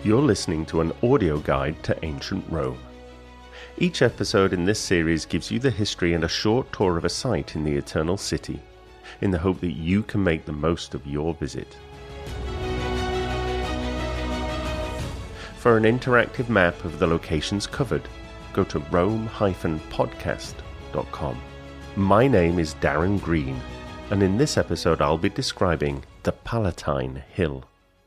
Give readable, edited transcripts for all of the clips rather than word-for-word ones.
You're listening to an audio guide to ancient Rome. Each episode in this series gives you the history and a short tour of a site in the Eternal City, in the hope that you can make the most of your visit. For an interactive map of the locations covered, go to rome-podcast.com. My name is Darren Green, and in this episode I'll be describing the Palatine Hill.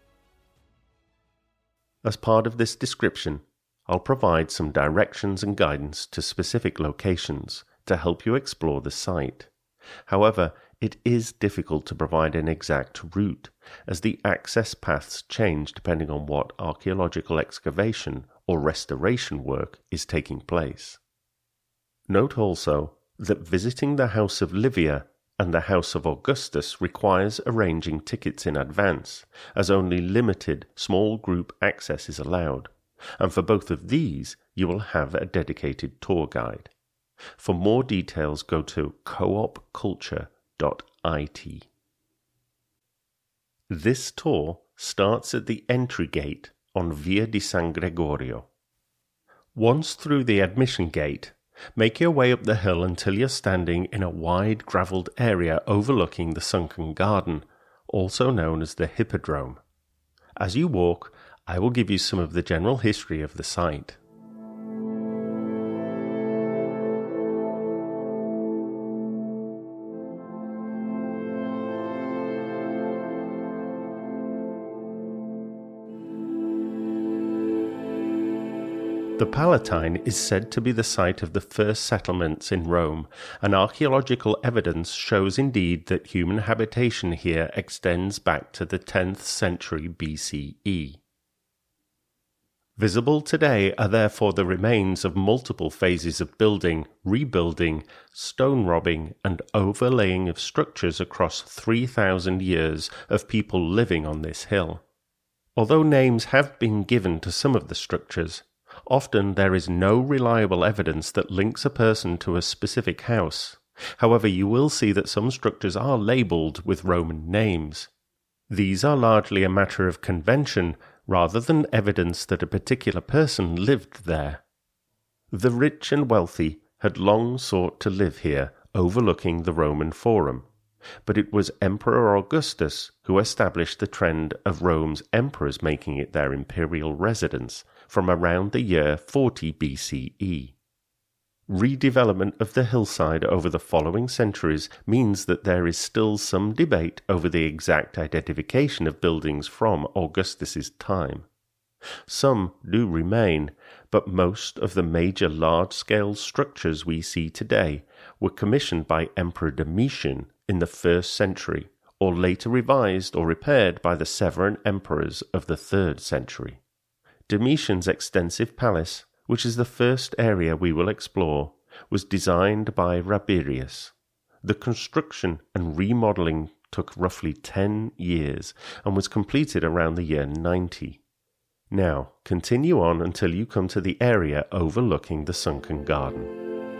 As part of this description, I'll provide some directions and guidance to specific locations to help you explore the site. However, it is difficult to provide an exact route, as the access paths change depending on what archaeological excavation or restoration work is taking place. Note also that visiting the House of Livia and the House of Augustus requires arranging tickets in advance, as only limited small group access is allowed, and for both of these you will have a dedicated tour guide. For more details, go to coopculture.it. This tour starts at the entry gate on Via di San Gregorio. Once through the admission gate, make your way up the hill until you're standing in a wide gravelled area overlooking the sunken garden, also known as the Hippodrome. As you walk, I will give you some of the general history of the site. The Palatine is said to be the site of the first settlements in Rome, and archaeological evidence shows indeed that human habitation here extends back to the 10th century BCE. Visible today are therefore the remains of multiple phases of building, rebuilding, stone robbing, and overlaying of structures across 3,000 years of people living on this hill. Although names have been given to some of the structures, often there is no reliable evidence that links a person to a specific house. However, you will see that some structures are labelled with Roman names. These are largely a matter of convention rather than evidence that a particular person lived there. The rich and wealthy had long sought to live here, overlooking the Roman Forum, but it was Emperor Augustus who established the trend of Rome's emperors making it their imperial residence from around the year 40 BCE. Redevelopment of the hillside over the following centuries means that there is still some debate over the exact identification of buildings from Augustus's time. Some do remain, but most of the major large-scale structures we see today were commissioned by Emperor Domitian in the 1st century, or later revised or repaired by the Severan emperors of the 3rd century. Domitian's extensive palace, which is the first area we will explore, was designed by Rabirius. The construction and remodelling took roughly 10 years and was completed around the year 90. Now, continue on until you come to the area overlooking the sunken garden.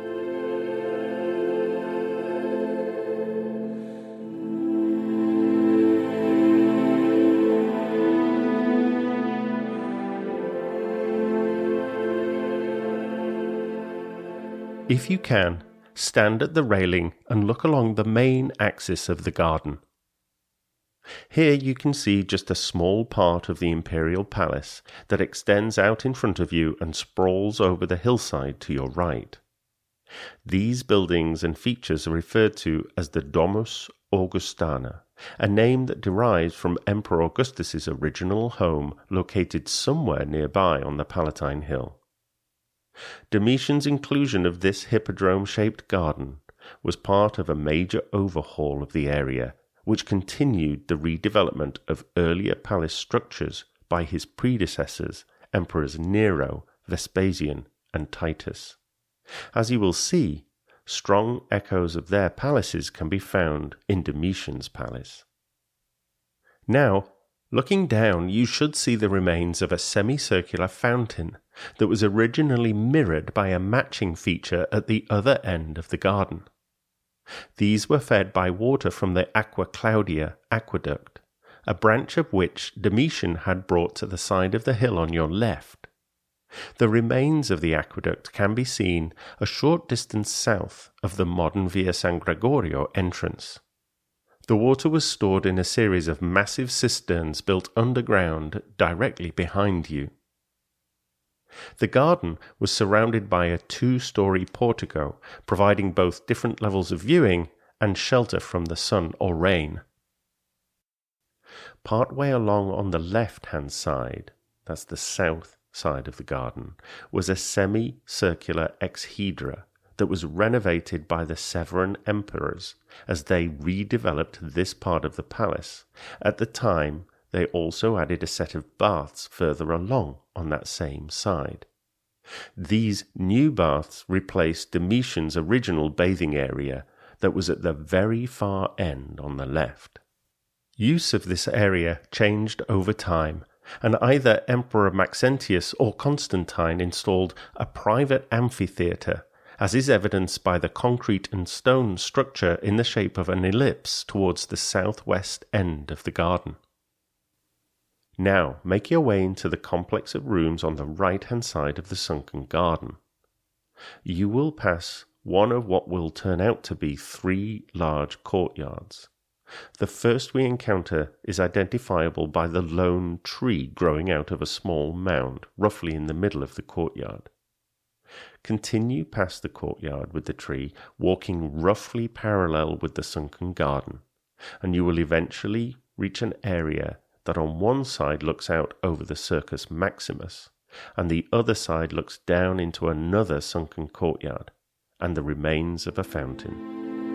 If you can, stand at the railing and look along the main axis of the garden. Here you can see just a small part of the imperial palace that extends out in front of you and sprawls over the hillside to your right. These buildings and features are referred to as the Domus Augustana, a name that derives from Emperor Augustus's original home located somewhere nearby on the Palatine Hill. Domitian's inclusion of this hippodrome-shaped garden was part of a major overhaul of the area, which continued the redevelopment of earlier palace structures by his predecessors, Emperors Nero, Vespasian, and Titus. As you will see, strong echoes of their palaces can be found in Domitian's palace. Now, looking down, you should see the remains of a semicircular fountain that was originally mirrored by a matching feature at the other end of the garden. These were fed by water from the Aqua Claudia aqueduct, a branch of which Domitian had brought to the side of the hill on your left. The remains of the aqueduct can be seen a short distance south of the modern Via San Gregorio entrance. The water was stored in a series of massive cisterns built underground directly behind you. The garden was surrounded by a 2-story portico, providing both different levels of viewing and shelter from the sun or rain. Partway along on the left-hand side, that's the south side of the garden, was a semi-circular exhedra that was renovated by the Severan emperors as they redeveloped this part of the palace. At the time, they also added a set of baths further along on that same side. These new baths replaced Domitian's original bathing area that was at the very far end on the left. Use of this area changed over time, and either Emperor Maxentius or Constantine installed a private amphitheatre, as is evidenced by the concrete and stone structure in the shape of an ellipse towards the southwest end of the garden. Now make your way into the complex of rooms on the right-hand side of the sunken garden. You will pass one of what will turn out to be 3 large courtyards. The first we encounter is identifiable by the lone tree growing out of a small mound, roughly in the middle of the courtyard. Continue past the courtyard with the tree, walking roughly parallel with the sunken garden, and you will eventually reach an area that on one side looks out over the Circus Maximus, and the other side looks down into another sunken courtyard, and the remains of a fountain.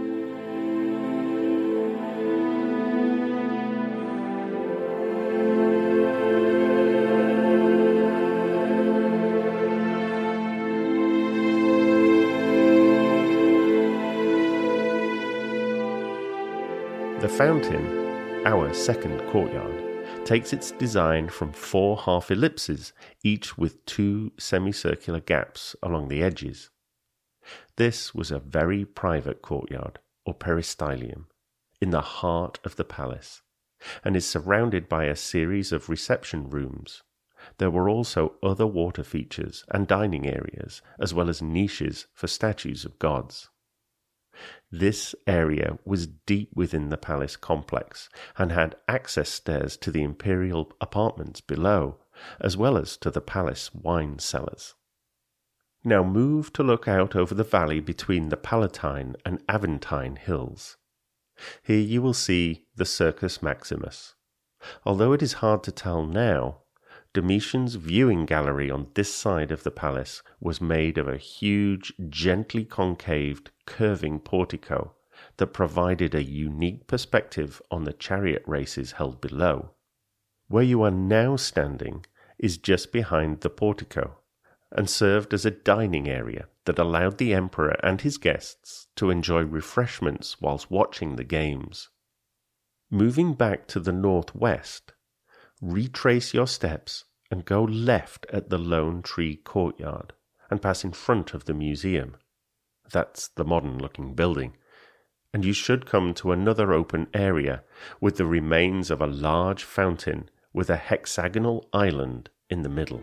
The fountain, our second courtyard, takes its design from 4 half-ellipses, each with 2 semicircular gaps along the edges. This was a very private courtyard, or peristylium, in the heart of the palace, and is surrounded by a series of reception rooms. There were also other water features and dining areas, as well as niches for statues of gods. This area was deep within the palace complex and had access stairs to the imperial apartments below, as well as to the palace wine cellars. Now move to look out over the valley between the Palatine and Aventine hills. Here you will see the Circus Maximus. Although it is hard to tell now, Domitian's viewing gallery on this side of the palace was made of a huge, gently concaved, curving portico that provided a unique perspective on the chariot races held below. Where you are now standing is just behind the portico, and served as a dining area that allowed the emperor and his guests to enjoy refreshments whilst watching the games. Moving back to the northwest, retrace your steps and go left at the Lone Tree Courtyard and pass in front of the museum. That's the modern-looking building. And you should come to another open area with the remains of a large fountain with a hexagonal island in the middle.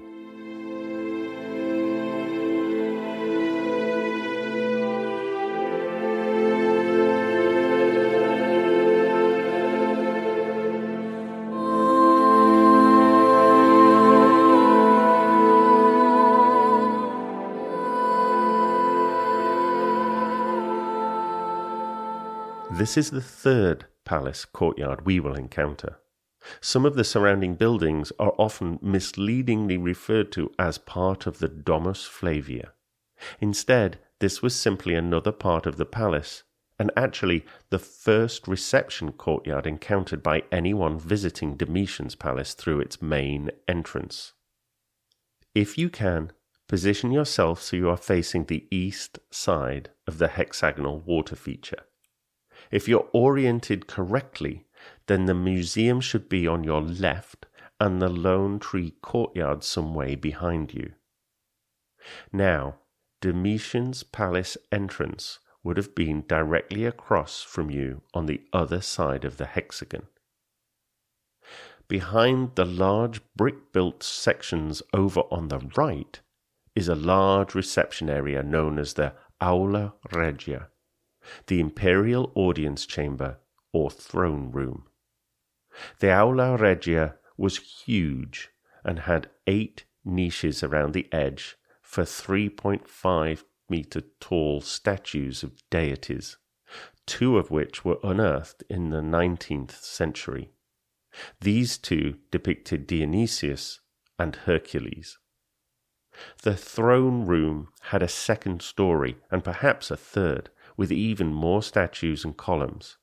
This is the third palace courtyard we will encounter. Some of the surrounding buildings are often misleadingly referred to as part of the Domus Flavia. Instead, this was simply another part of the palace, and actually the first reception courtyard encountered by anyone visiting Domitian's palace through its main entrance. If you can, position yourself so you are facing the east side of the hexagonal water feature. If you're oriented correctly, then the museum should be on your left and the Lone Tree Courtyard some way behind you. Now, Domitian's palace entrance would have been directly across from you on the other side of the hexagon. Behind the large brick-built sections over on the right is a large reception area known as the Aula Regia, the imperial audience chamber or throne room. The Aula Regia was huge and had 8 niches around the edge for 3.5-meter tall statues of deities, 2 of which were unearthed in the 19th century. These 2 depicted Dionysius and Hercules. The throne room had a second story and perhaps a third, with even more statues and columns.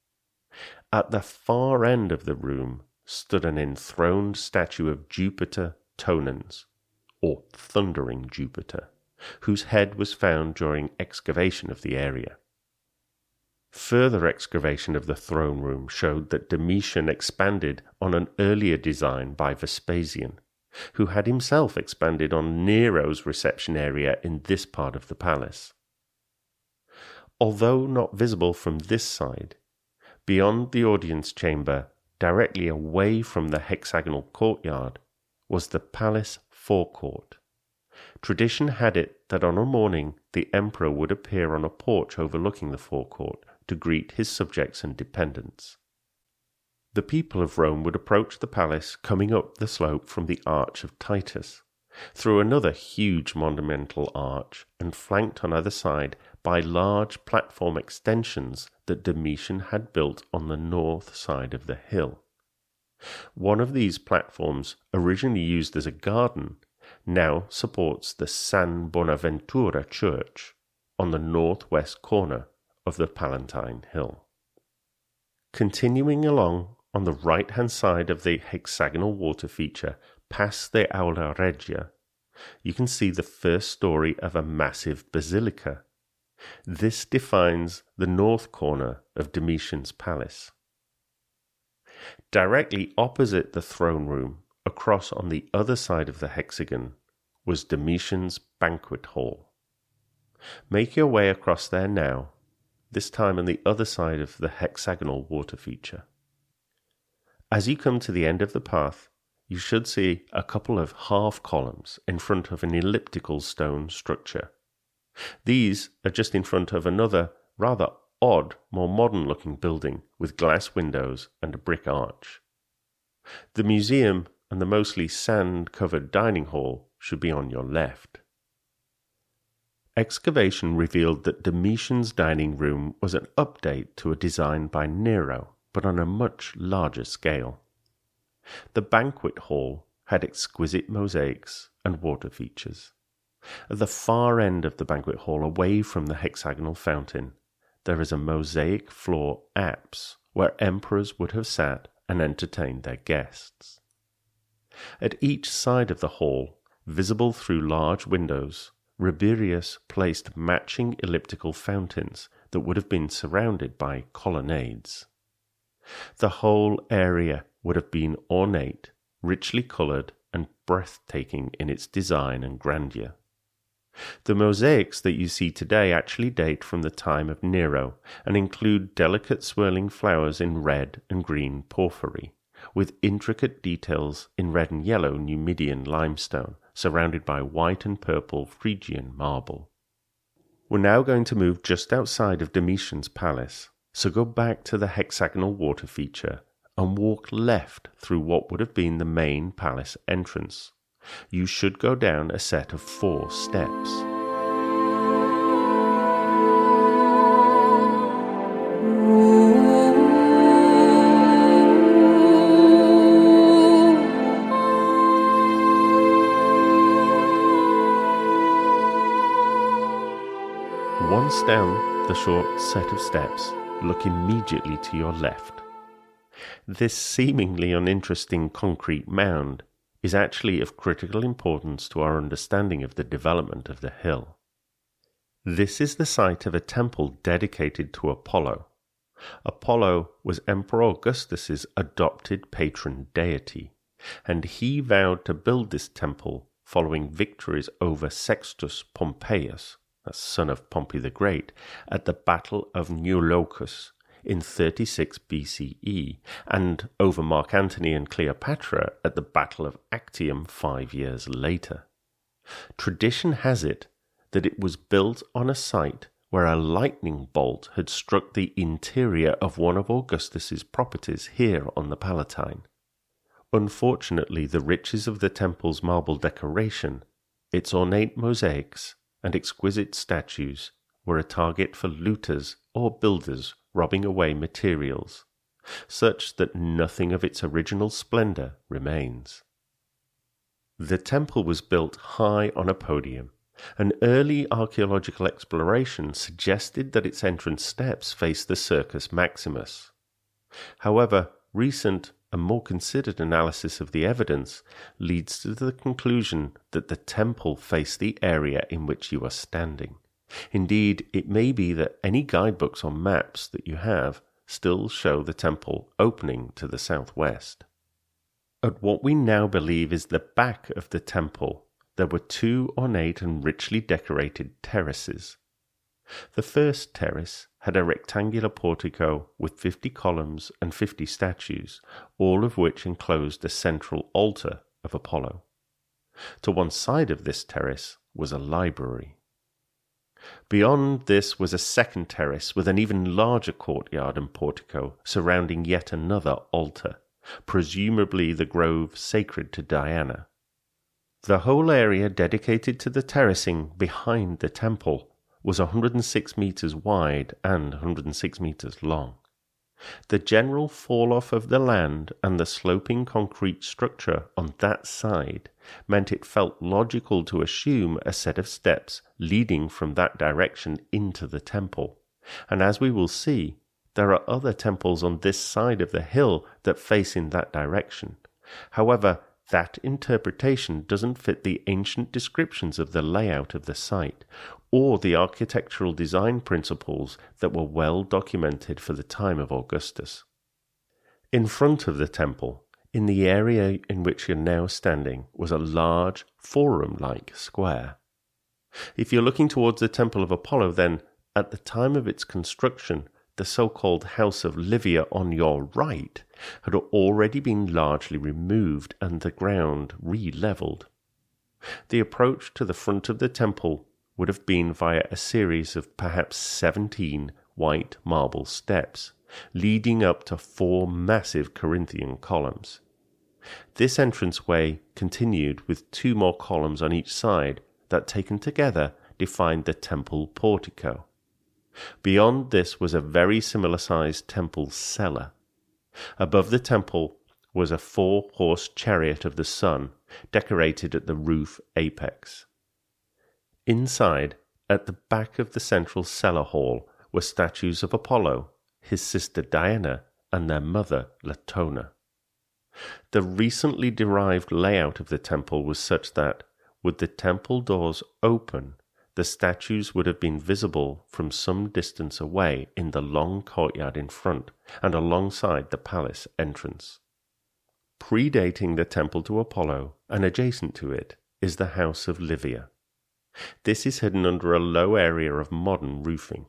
At the far end of the room stood an enthroned statue of Jupiter Tonans, or Thundering Jupiter, whose head was found during excavation of the area. Further excavation of the throne room showed that Domitian expanded on an earlier design by Vespasian, who had himself expanded on Nero's reception area in this part of the palace. Although not visible from this side, beyond the audience chamber, directly away from the hexagonal courtyard, was the palace forecourt. Tradition had it that on a morning the emperor would appear on a porch overlooking the forecourt to greet his subjects and dependents. The people of Rome would approach the palace coming up the slope from the Arch of Titus, through another huge monumental arch and flanked on either side by large platform extensions that Domitian had built on the north side of the hill. One of these platforms, originally used as a garden, now supports the San Bonaventura Church on the northwest corner of the Palatine Hill. Continuing along on the right-hand side of the hexagonal water feature, past the Aula Regia, you can see the first story of a massive basilica. This defines the north corner of Domitian's palace. Directly opposite the throne room, across on the other side of the hexagon, was Domitian's banquet hall. Make your way across there now, this time on the other side of the hexagonal water feature. As you come to the end of the path, you should see a couple of half columns in front of an elliptical stone structure. These are just in front of another rather odd, more modern-looking building with glass windows and a brick arch. The museum and the mostly sand-covered dining hall should be on your left. Excavation revealed that Domitian's dining room was an update to a design by Nero, but on a much larger scale. The banquet hall had exquisite mosaics and water features. At the far end of the banquet hall, away from the hexagonal fountain, there is a mosaic floor apse where emperors would have sat and entertained their guests. At each side of the hall, visible through large windows, Rabirius placed matching elliptical fountains that would have been surrounded by colonnades. The whole area would have been ornate, richly coloured, and breathtaking in its design and grandeur. The mosaics that you see today actually date from the time of Nero and include delicate swirling flowers in red and green porphyry, with intricate details in red and yellow Numidian limestone, surrounded by white and purple Phrygian marble. We're now going to move just outside of Domitian's palace, so go back to the hexagonal water feature and walk left through what would have been the main palace entrance. You should go down a set of 4 steps. Once down the short set of steps, look immediately to your left. This seemingly uninteresting concrete mound is actually of critical importance to our understanding of the development of the hill. This is the site of a temple dedicated to Apollo. Apollo was Emperor Augustus's adopted patron deity, and he vowed to build this temple following victories over Sextus Pompeius, a son of Pompey the Great, at the Battle of Neulochus in 36 BCE and over Mark Antony and Cleopatra at the Battle of Actium 5 years later. Tradition has it that it was built on a site where a lightning bolt had struck the interior of one of Augustus's properties here on the Palatine. Unfortunately, the riches of the temple's marble decoration, its ornate mosaics, and exquisite statues were a target for looters or builders robbing away materials, such that nothing of its original splendor remains. The temple was built high on a podium. An early archaeological exploration suggested that its entrance steps faced the Circus Maximus. However, recent and more considered analysis of the evidence leads to the conclusion that the temple faced the area in which you are standing. Indeed, it may be that any guidebooks or maps that you have still show the temple opening to the southwest. At what we now believe is the back of the temple, there were two ornate and richly decorated terraces. The first terrace had a rectangular portico with 50 columns and 50 statues, all of which enclosed a central altar of Apollo. To one side of this terrace was a library. Beyond this was a second terrace with an even larger courtyard and portico surrounding yet another altar, presumably the grove sacred to Diana. The whole area dedicated to the terracing behind the temple was 106 meters wide and 106 meters long. The general fall-off of the land and the sloping concrete structure on that side meant it felt logical to assume a set of steps leading from that direction into the temple. And as we will see, there are other temples on this side of the hill that face in that direction. However, that interpretation doesn't fit the ancient descriptions of the layout of the site, or the architectural design principles that were well documented for the time of Augustus. In front of the temple, in the area in which you're now standing, was a large forum-like square. If you're looking towards the Temple of Apollo, then, at the time of its construction, the so-called House of Livia on your right had already been largely removed and the ground re-levelled. The approach to the front of the temple would have been via a series of perhaps 17 white marble steps, leading up to 4 massive Corinthian columns. This entranceway continued with 2 more columns on each side that, taken together, defined the temple portico. Beyond this was a very similar-sized temple cellar. Above the temple was a 4-horse chariot of the sun, decorated at the roof apex. Inside, at the back of the central cellar hall, were statues of Apollo, his sister Diana, and their mother Latona. The recently derived layout of the temple was such that, with the temple doors open, the statues would have been visible from some distance away in the long courtyard in front and alongside the palace entrance. Predating the temple to Apollo and adjacent to it is the House of Livia. This is hidden under a low area of modern roofing.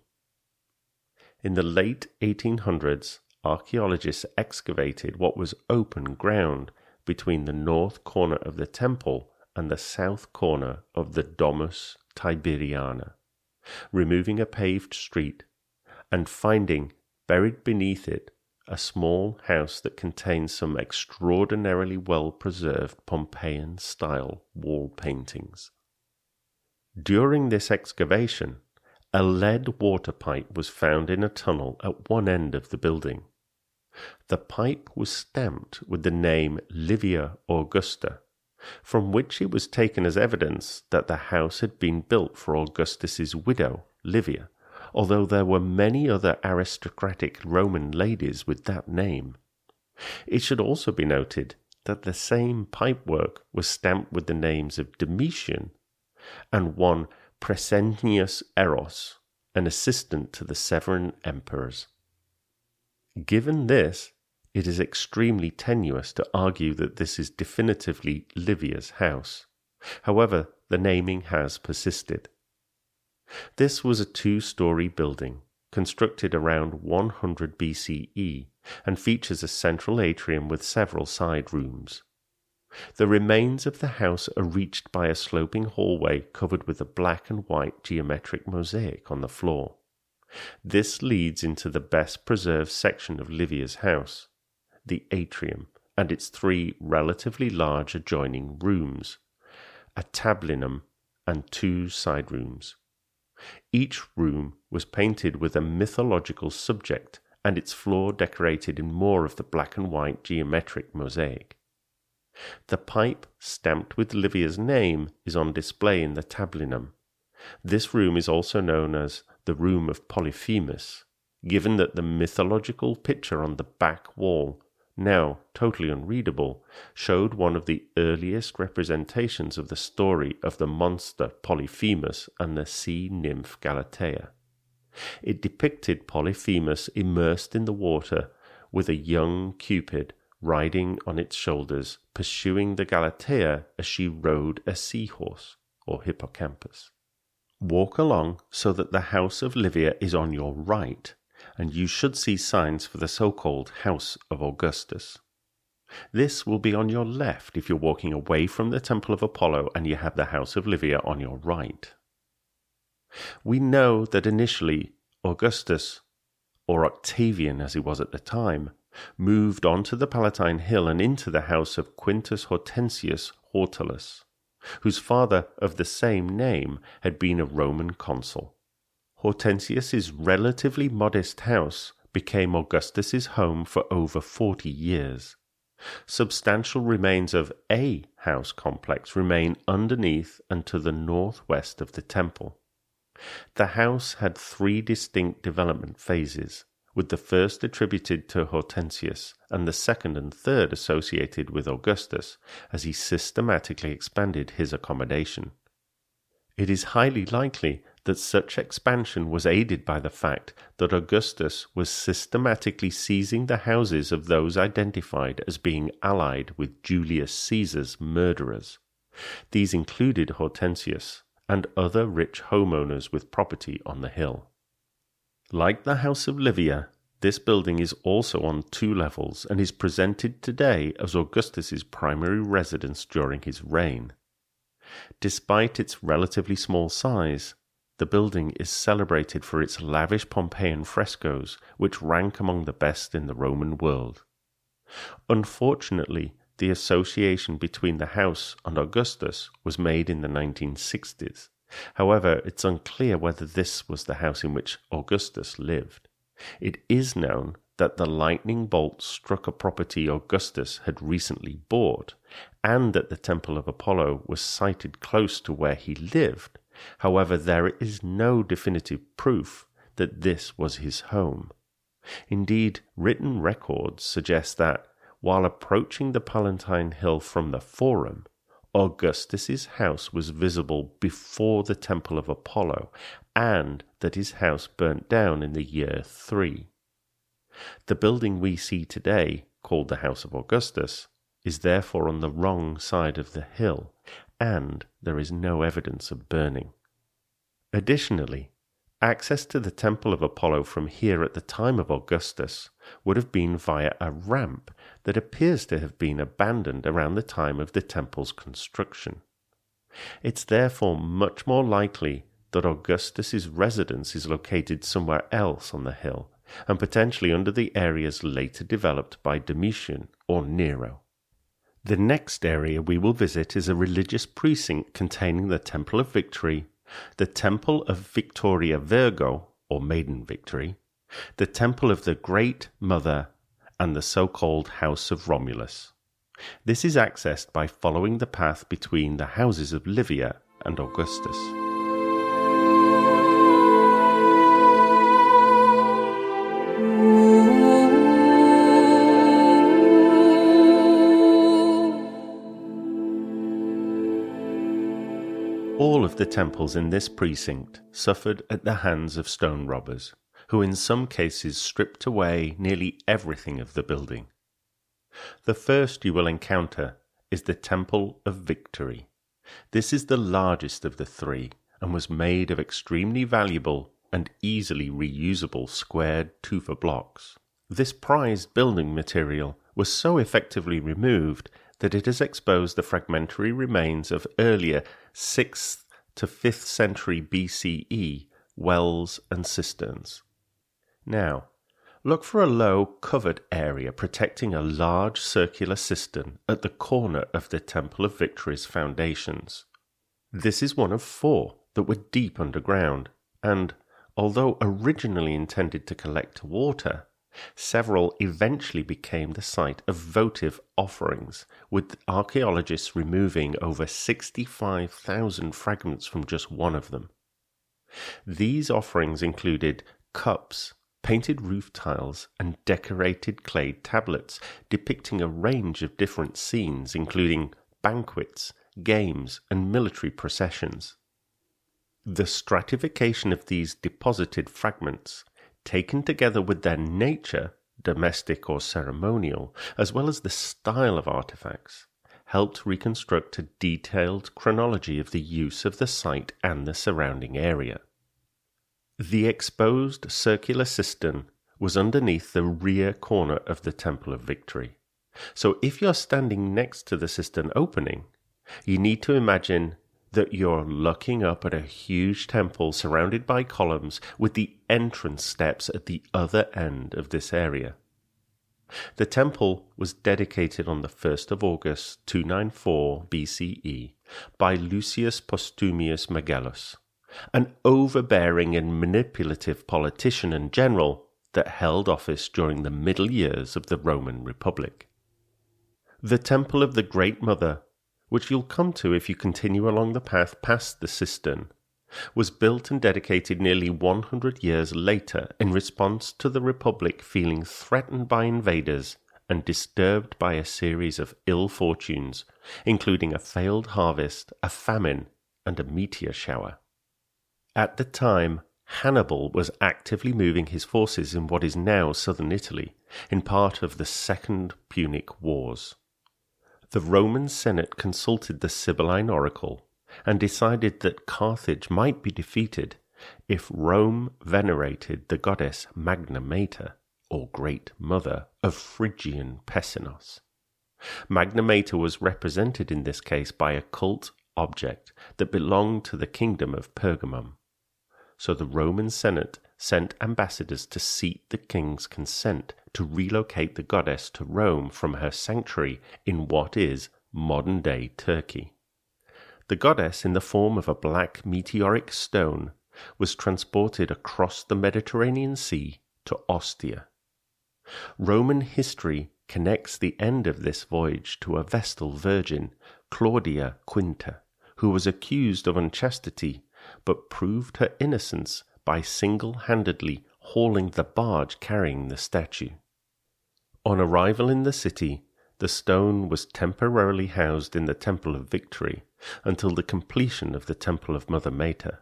In the late 1800s, archaeologists excavated what was open ground between the north corner of the temple and the south corner of the Domus Tiberiana, removing a paved street and finding, buried beneath it, a small house that contains some extraordinarily well-preserved Pompeian-style wall paintings. During this excavation, a lead water pipe was found in a tunnel at one end of the building. The pipe was stamped with the name Livia Augusta, from which it was taken as evidence that the house had been built for Augustus's widow, Livia, although there were many other aristocratic Roman ladies with that name. It should also be noted that the same pipework was stamped with the names of Domitian and one Presenius Eros, an assistant to the Severan emperors. Given this, it is extremely tenuous to argue that this is definitively Livia's house. However, the naming has persisted. This was a 2-story building, constructed around 100 BCE, and features a central atrium with several side rooms. The remains of the house are reached by a sloping hallway covered with a black and white geometric mosaic on the floor. This leads into the best preserved section of Livia's house, the atrium, and its three relatively large adjoining rooms, a tablinum and two side rooms. Each room was painted with a mythological subject, and its floor decorated in more of the black and white geometric mosaic. The pipe stamped with Livia's name is on display in the tablinum. This room is also known as the Room of Polyphemus, given that the mythological picture on the back wall, now totally unreadable, showed one of the earliest representations of the story of the monster Polyphemus and the sea nymph Galatea. It depicted Polyphemus immersed in the water with a young Cupid riding on its shoulders, pursuing the Galatea as she rode a seahorse, or hippocampus. Walk along so that the house of Livia is on your right, and you should see signs for the so-called House of Augustus. This will be on your left if you're walking away from the Temple of Apollo and you have the House of Livia on your right. We know that initially Augustus, or Octavian as he was at the time, moved onto the Palatine Hill and into the house of Quintus Hortensius Hortalus, whose father of the same name had been a Roman consul. Hortensius's relatively modest house became Augustus's home for over 40 years. Substantial remains of a house complex remain underneath and to the northwest of the temple. The house had three distinct development phases, with the first attributed to Hortensius and the second and third associated with Augustus as he systematically expanded his accommodation. It is highly likely that such expansion was aided by the fact that Augustus was systematically seizing the houses of those identified as being allied with Julius Caesar's murderers. These included Hortensius and other rich homeowners with property on the hill. Like the House of Livia, this building is also on 2 levels and is presented today as Augustus's primary residence during his reign. Despite its relatively small size, the building is celebrated for its lavish Pompeian frescoes, which rank among the best in the Roman world. Unfortunately, the association between the house and Augustus was made in the 1960s. However, it's unclear whether this was the house in which Augustus lived. It is known that the lightning bolt struck a property Augustus had recently bought, and that the Temple of Apollo was sited close to where he lived. However, there is no definitive proof that this was his home. Indeed, written records suggest that, while approaching the Palatine Hill from the Forum, Augustus's house was visible before the Temple of Apollo, and that his house burnt down in the year 3. The building we see today, called the House of Augustus, is therefore on the wrong side of the hill, and there is no evidence of burning. Additionally, access to the Temple of Apollo from here at the time of Augustus would have been via a ramp that appears to have been abandoned around the time of the temple's construction. It's therefore much more likely that Augustus's residence is located somewhere else on the hill, and potentially under the areas later developed by Domitian or Nero. The next area we will visit is a religious precinct containing the Temple of Victory, the Temple of Victoria Virgo, or Maiden Victory, the Temple of the Great Mother, and the so-called House of Romulus. This is accessed by following the path between the houses of Livia and Augustus. All of the temples in this precinct suffered at the hands of stone robbers, who in some cases stripped away nearly everything of the building. The first you will encounter is the Temple of Victory. This is the largest of the 3 and was made of extremely valuable and easily reusable squared tufa blocks. This prized building material was so effectively removed that it has exposed the fragmentary remains of earlier 6th to 5th century BCE wells and cisterns. Now, look for a low, covered area protecting a large circular cistern at the corner of the Temple of Victory's foundations. This is one of 4 that were deep underground, and, although originally intended to collect water, several eventually became the site of votive offerings, with archaeologists removing over 65,000 fragments from just one of them. These offerings included cups, painted roof tiles, and decorated clay tablets depicting a range of different scenes, including banquets, games, and military processions. The stratification of these deposited fragments, taken together with their nature, domestic or ceremonial, as well as the style of artifacts, helped reconstruct a detailed chronology of the use of the site and the surrounding area. The exposed circular cistern was underneath the rear corner of the Temple of Victory. So if you're standing next to the cistern opening, you need to imagine that you're looking up at a huge temple surrounded by columns with the entrance steps at the other end of this area. The temple was dedicated on the 1st of August 294 BCE by Lucius Postumius Megellus, an overbearing and manipulative politician and general that held office during the middle years of the Roman Republic. The Temple of the Great Mother, which you'll come to if you continue along the path past the cistern, was built and dedicated nearly 100 years later in response to the Republic feeling threatened by invaders and disturbed by a series of ill fortunes, including a failed harvest, a famine, and a meteor shower. At the time, Hannibal was actively moving his forces in what is now southern Italy, in part of the Second Punic Wars. The Roman Senate consulted the Sibylline oracle and decided that Carthage might be defeated if Rome venerated the goddess Magna Mater, or Great Mother, of Phrygian Pessinos. Magna Mater was represented in this case by a cult object that belonged to the kingdom of Pergamum. So the Roman Senate sent ambassadors to seek the king's consent to relocate the goddess to Rome from her sanctuary in what is modern-day Turkey. The goddess, in the form of a black meteoric stone, was transported across the Mediterranean Sea to Ostia. Roman history connects the end of this voyage to a Vestal virgin, Claudia Quinta, who was accused of unchastity but proved her innocence by single-handedly hauling the barge carrying the statue. On arrival in the city, the stone was temporarily housed in the Temple of Victory until the completion of the Temple of Mother Mater.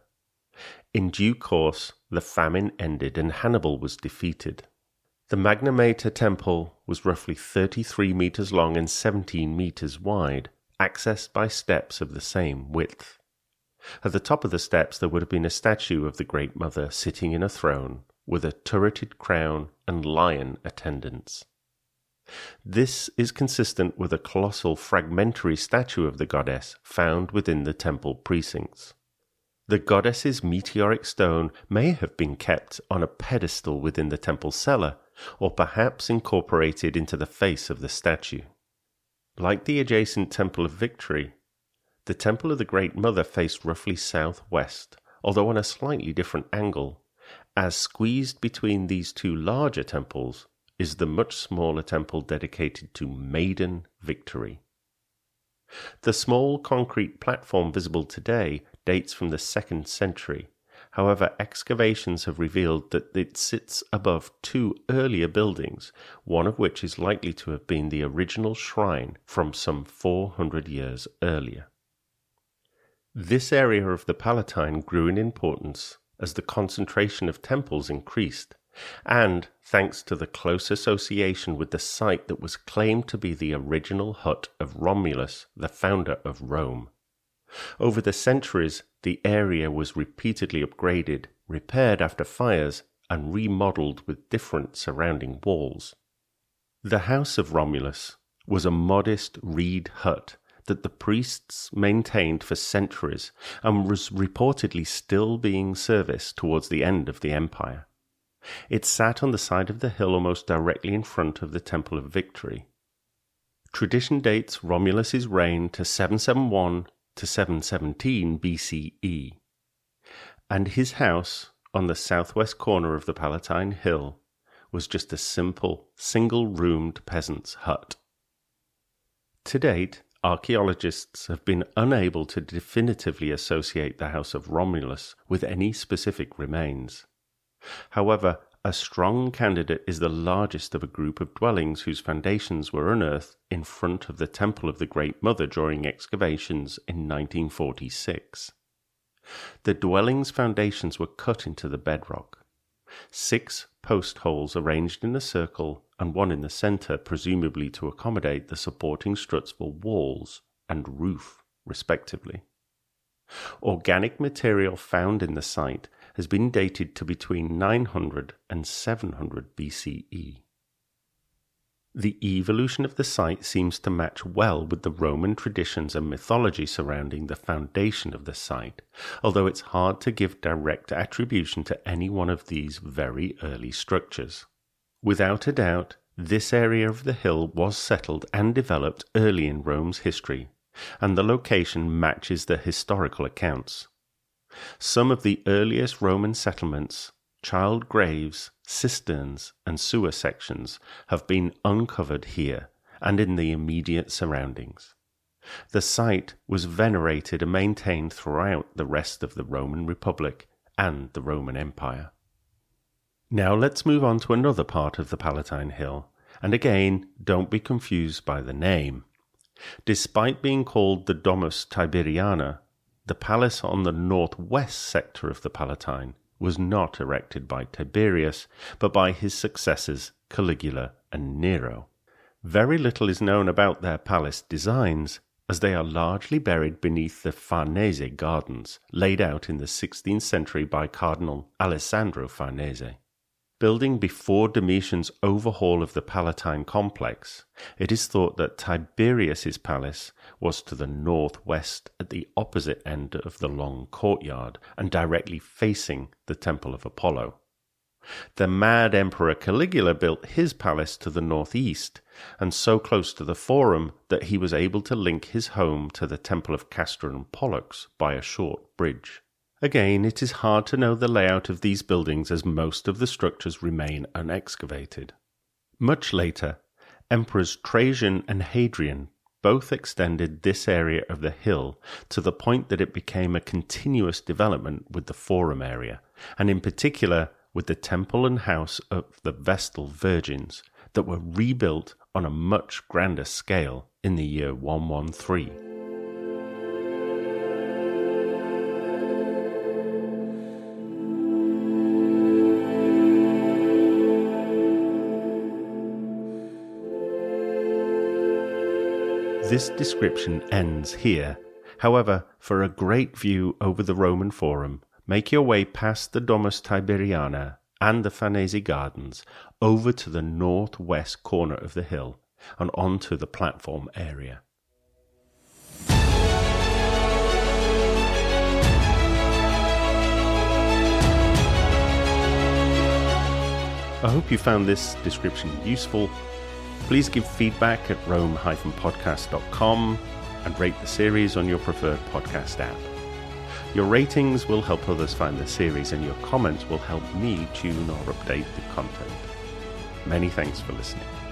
In due course, the famine ended and Hannibal was defeated. The Magna Mater temple was roughly 33 meters long and 17 meters wide, accessed by steps of the same width. At the top of the steps there would have been a statue of the Great Mother sitting in a throne, with a turreted crown and lion attendants. This is consistent with a colossal fragmentary statue of the goddess found within the temple precincts. The goddess's meteoric stone may have been kept on a pedestal within the temple cellar, or perhaps incorporated into the face of the statue. Like the adjacent Temple of Victory, the Temple of the Great Mother faced roughly southwest, although on a slightly different angle, as squeezed between these two larger temples is the much smaller temple dedicated to Maiden Victory. The small concrete platform visible today dates from the 2nd century. However, excavations have revealed that it sits above 2 earlier buildings, one of which is likely to have been the original shrine from some 400 years earlier. This area of the Palatine grew in importance as the concentration of temples increased, and thanks to the close association with the site that was claimed to be the original hut of Romulus, the founder of Rome. Over the centuries, the area was repeatedly upgraded, repaired after fires, and remodeled with different surrounding walls. The house of Romulus was a modest reed hut that the priests maintained for centuries and was reportedly still being serviced towards the end of the empire. It sat on the side of the hill almost directly in front of the Temple of Victory. Tradition dates Romulus's reign to 771 to 717 BCE, and his house on the southwest corner of the Palatine Hill was just a simple, single-roomed peasant's hut. To date, archaeologists have been unable to definitively associate the house of Romulus with any specific remains. However, a strong candidate is the largest of a group of dwellings whose foundations were unearthed in front of the Temple of the Great Mother during excavations in 1946. The dwelling's foundations were cut into the bedrock. 6 post holes arranged in a circle and one in the centre, presumably to accommodate the supporting struts for walls and roof, respectively. Organic material found in the site has been dated to between 900 and 700 BCE. The evolution of the site seems to match well with the Roman traditions and mythology surrounding the foundation of the site, although it's hard to give direct attribution to any one of these very early structures. Without a doubt, this area of the hill was settled and developed early in Rome's history, and the location matches the historical accounts. Some of the earliest Roman settlements, child graves, cisterns, and sewer sections have been uncovered here and in the immediate surroundings. The site was venerated and maintained throughout the rest of the Roman Republic and the Roman Empire. Now let's move on to another part of the Palatine Hill, and again, don't be confused by the name. Despite being called the Domus Tiberiana, the palace on the northwest sector of the Palatine was not erected by Tiberius, but by his successors Caligula and Nero. Very little is known about their palace designs, as they are largely buried beneath the Farnese Gardens, laid out in the 16th century by Cardinal Alessandro Farnese. Building before Domitian's overhaul of the Palatine complex, it is thought that Tiberius's palace was to the northwest at the opposite end of the long courtyard and directly facing the Temple of Apollo. The mad Emperor Caligula built his palace to the northeast and so close to the Forum that he was able to link his home to the Temple of Castor and Pollux by a short bridge. Again, it is hard to know the layout of these buildings as most of the structures remain unexcavated. Much later, Emperors Trajan and Hadrian both extended this area of the hill to the point that it became a continuous development with the Forum area, and in particular with the temple and house of the Vestal Virgins that were rebuilt on a much grander scale in the year 113. This description ends here. However, for a great view over the Roman Forum, make your way past the Domus Tiberiana and the Farnese Gardens over to the northwest corner of the hill and onto the platform area. I hope you found this description useful. Please give feedback at rome-podcast.com and rate the series on your preferred podcast app. Your ratings will help others find the series, and your comments will help me tune or update the content. Many thanks for listening.